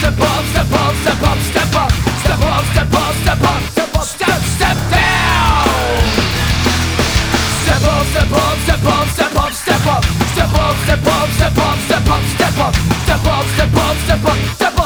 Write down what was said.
step up, step up, step up, step up, step up, step up, step up, step up, step down. Step up, step up, step up, step up, step up, step up, step up, step up, step up, step up, step up, step up, step up, step up.